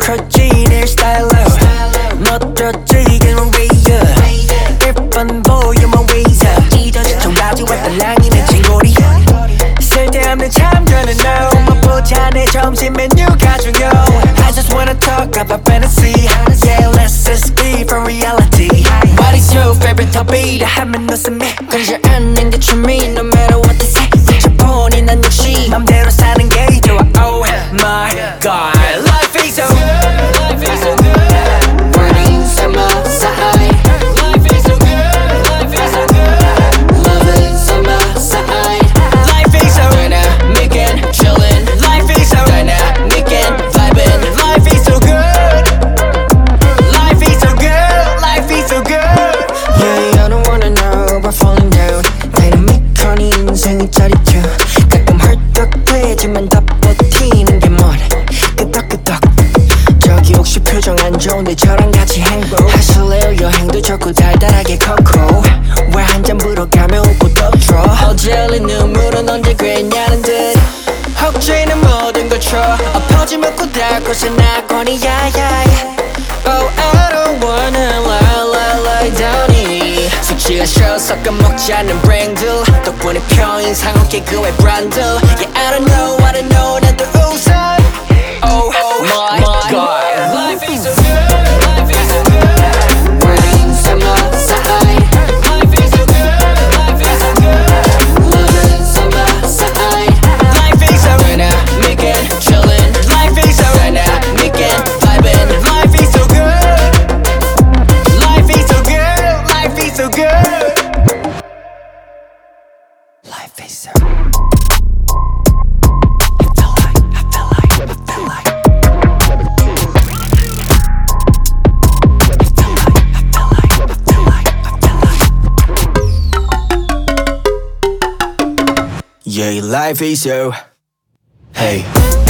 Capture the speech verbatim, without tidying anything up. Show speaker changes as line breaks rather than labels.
멋져지 내 스타일로 멋져지게 넌 way up 일반 보여 my ways up 찢어진 청바지 왔다 랑이는 진고리 쓸데없는 참견은 no 맛보자 내 점심 메뉴가 중요 I just wanna talk about fantasy Yeah let's just be for reality What is your favorite topic 하면 웃음이 관심 않는 게 취미 No matter what they say 저폰이 난 역시 맘대로 사는 게 좋아 Oh my god Life is so good Life is so good Burning summer side Life is so good Life is so good Loving summer side Life is so dynamic and chillin' Life is so dynamic and vibin' Life is so good Life is so good Life is so good Yeah I don't wanna know about falling down 다이나믹한 인생이 짜릿해 가끔 헐떡대지만 다 버티는 게 뭐래 끄덕끄덕 저기 혹시 표정 안 좋은데 저랑 같이 행복하실래요 여행도 좋고 달달하게 코코 왜 한 잔 불어가며 웃고 떠들어 어제 흘린 눈물은 언제 그랬냐는 듯 혹시는 모든 걸 쳐 엎어지 먹고 달 곳에 낙원이 야야 Oh I don't wanna lie lie lie down이 숙취가 싫어 섞어 먹지 않는 브랜드 덕분에 평인상 어깨 그외 브랜드 Yeah I don't know I don't know 나도 웃어 Oh my god Life is so good Life is so good Burning summer side Life is so good Life is so good Loving summer side Life is so dynamic and chillin' Life is so dynamic and vibin' Life is so good Life is so good Life is so good Life is so Yeah, life is so. Hey.